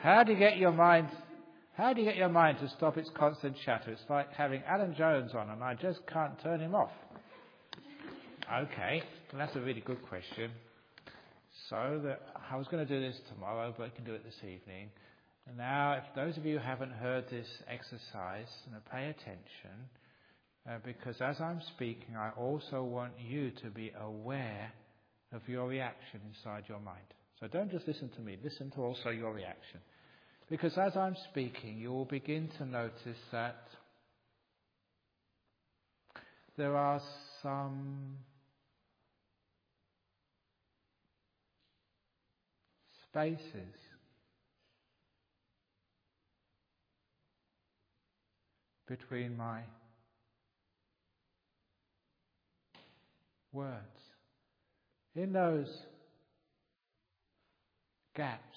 How do you get your mind to stop its constant chatter? It's like having Alan Jones on and I just can't turn him off. Okay, well, that's a really good question. So I was going to do this tomorrow, but I can do it this evening. And now, if those of you who haven't heard this exercise, pay attention, because as I'm speaking, I also want you to be aware of your reaction inside your mind. So don't just listen to me, listen to also your reaction. Because as I'm speaking, you will begin to notice that there are some spaces between my words. In those gaps,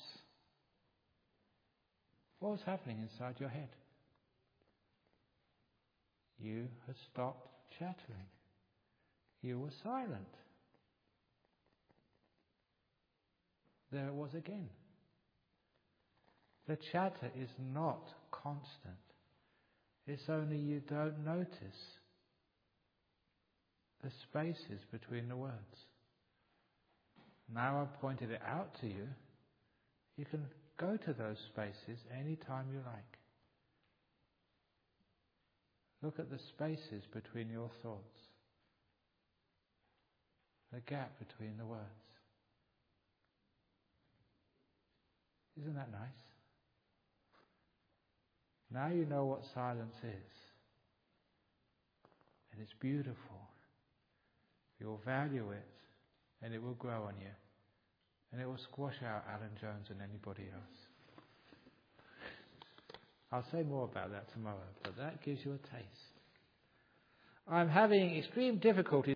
what was happening inside your head? You had stopped chattering. You were silent. There it was again. The chatter is not constant. It's only you don't notice the spaces between the words. Now I've pointed it out to you. You can go to those spaces any time you like. Look at the spaces between your thoughts. The gap between the words. Isn't that nice? Now you know what silence is. And it's beautiful. You'll value it, and it will grow on you. And it will squash out Alan Jones and anybody else. I'll say more about that tomorrow, but that gives you a taste. I'm having extreme difficulty